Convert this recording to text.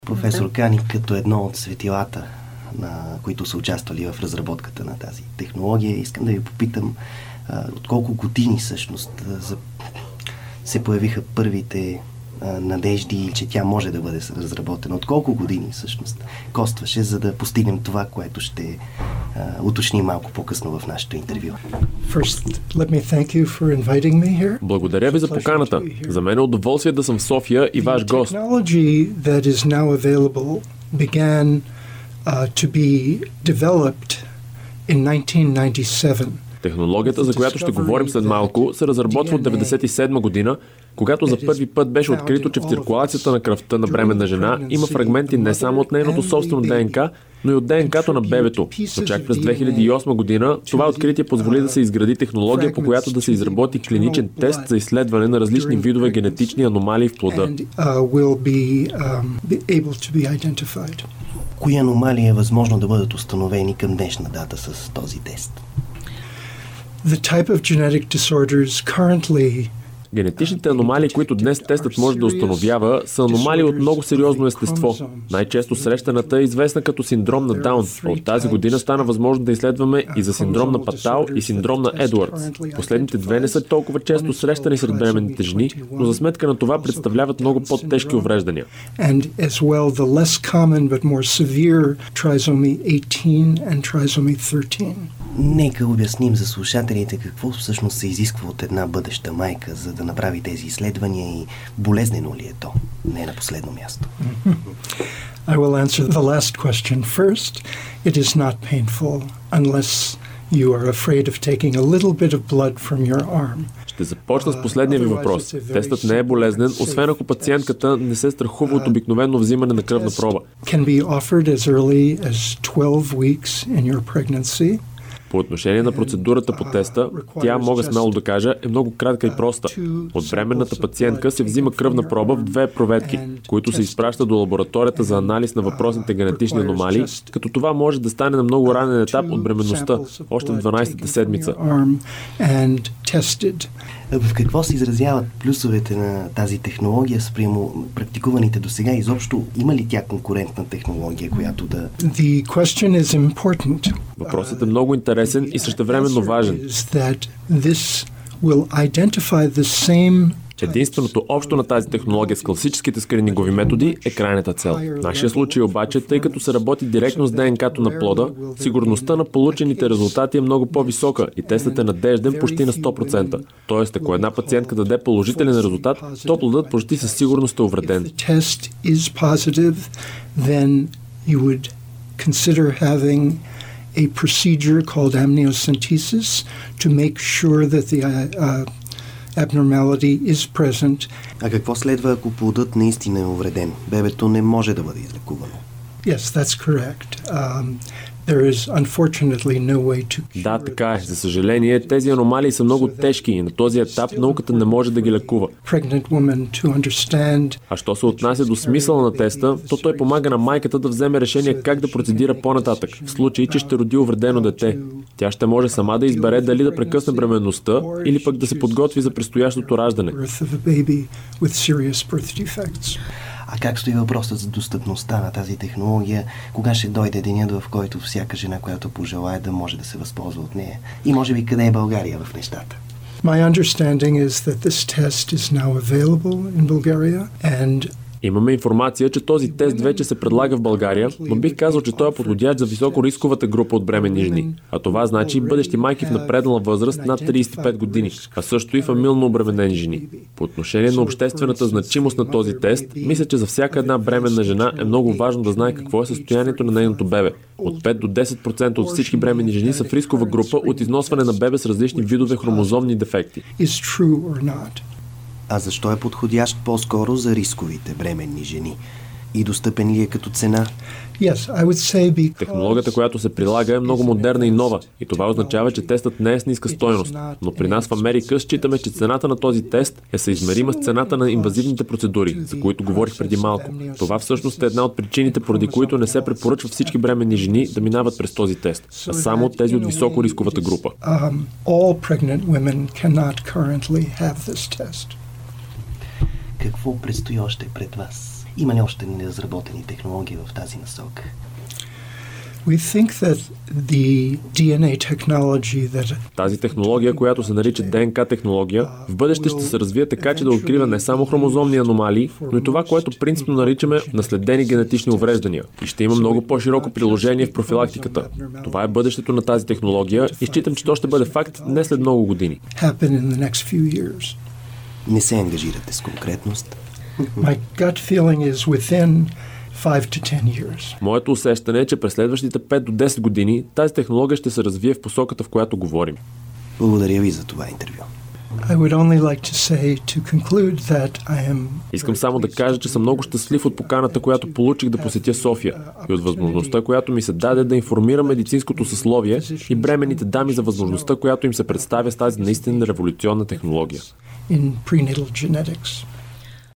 Професор Кани, като едно от светилата, които са участвали в разработката на тази технология, искам да ви попитам от колко години всъщност се появиха първите надежди, че тя може да бъде разработена. От колко години всъщност костваше, за да постигнем това, което ще уточним малко по-късно в нашето интервю. Благодаря ви за поканата. За мен е удоволствие да съм в София и ваш гост. Технологията, за която ще говорим след малко, се разработва от 1997 година, когато за първи път беше открито, че в циркулацията на кръвта на бременна жена има фрагменти не само от нейното собствено ДНК, но и от ДНК-то на бебето. Но чак през 2008 година това откритие позволи да се изгради технология, по която да се изработи клиничен тест за изследване на различни видове генетични аномалии в плода. Кои аномалии е възможно да бъдат установени към днешна дата с този тест? Генетичните аномалии, които днес тестът може да установява, са аномалии от много сериозно естество. Най-често срещаната е известна като синдром на Даун, а от тази година стана възможно да изследваме и за синдром на Патал и синдром на Едуардс. Последните две не са толкова често срещани сред бременните жени, но за сметка на това представляват много по-тежки увреждания. Нека обясним за слушателите какво всъщност се изисква от една бъдеща майка, за да направи тези изследвания и болезнено ли е то? Не на последно място. I will answer the last question first. It is not painful unless you are afraid of taking a little bit of blood from your arm. Ще започна с последния ви въпрос. Тестът не е болезнен, освен ако пациентката не се страхува от обикновено взимане на кръвна проба. Can be offered as early as 12 weeks in your pregnancy. По отношение на процедурата по теста, тя, мога смело да кажа, е много кратка и проста. От бременната пациентка се взима кръвна проба в 2 проветки, които се изпращат до лабораторията за анализ на въпросните генетични аномалии, като това може да стане на много ранен етап от бременността, още в 12-та седмица. В какво се изразяват плюсовете на тази технология спрямо практикуваните до сега? Изобщо има ли тя конкурентна технология, която да... Въпросът е много интересен и същевременно важен. Единственото общо на тази технология с класическите скринингови методи е крайната цел. В нашия случай обаче, тъй като се работи директно с ДНК-то на плода, сигурността на получените резултати е много по-висока и тестът е надежден почти на 100%. Тоест, ако една пациентка даде положителен резултат, то плодът почти със сигурност е увреден. A procedure called amniocentesis to make sure that the abnormality is present. А какво следва, ако плодът наистина е увреден? Бебето не може да бъде излекувано. Yes, that's correct. There is unfortunately no way to cure. Да, така е. За съжаление, тези аномалии са много тежки и на този етап науката не може да ги лекува. А що се отнася до смисъла на теста, то той помага на майката да вземе решение как да процедира по-нататък, в случай, че ще роди увредено дете. Тя ще може сама да избере дали да прекъсне бременността или пък да се подготви за предстоящото раждане. А как стои въпросът за достъпността на тази технология? Кога ще дойде денят, в който всяка жена, която пожелае, да може да се възползва от нея? И може би къде е България в нещата? My understanding is that this test is now available in Bulgaria and Имаме информация, че този тест вече се предлага в България, но бих казал, че той е подходящ за високорисковата група от бременни жени. А това значи бъдещи майки в напреднала възраст над 35 години, а също и фамилно обременени жени. По отношение на обществената значимост на този тест, мисля, че за всяка една бременна жена е много важно да знае какво е състоянието на нейното бебе. От 5 до 10% от всички бременни жени са в рискова група от износване на бебе с различни видове хромозомни дефекти. А защо е подходящ по-скоро за рисковите бременни жени? И достъпен ли е като цена? Технологията, която се прилага, е много модерна и нова. И това означава, че тестът не е с ниска стойност. Но при нас в Америка считаме, че цената на този тест е съизмерима с цената на инвазивните процедури, за които говорих преди малко. Това всъщност е една от причините, поради които не се препоръчва всички бременни жени да минават през този тест, а само тези от високо рисковата група. Какво предстои още пред вас? Има ли още неразработени технологии в тази насока? We think that the DNA technology that Тази технология, която се нарича ДНК технология, в бъдеще ще се развие така, че да открива не само хромозомни аномалии, но и това, което принципно наричаме наследени генетични увреждания. И ще има много по-широко приложение в профилактиката. Това е бъдещето на тази технология и считам, че то ще бъде факт не след много години. Не се ангажирате с конкретност. My gut feeling is within 5 to 10 years. Моето усещане е, че през следващите 5 до 10 години тази технология ще се развие в посоката, в която говорим. Благодаря ви за това интервю. I would only like to say to conclude that I am... Искам само да кажа, че съм много щастлив от поканата, която получих да посетя София и от възможността, която ми се даде да информирам медицинското съсловие и бременните дами за възможността, която им се представя с тази наистина революционна технология. In prenatal genetics.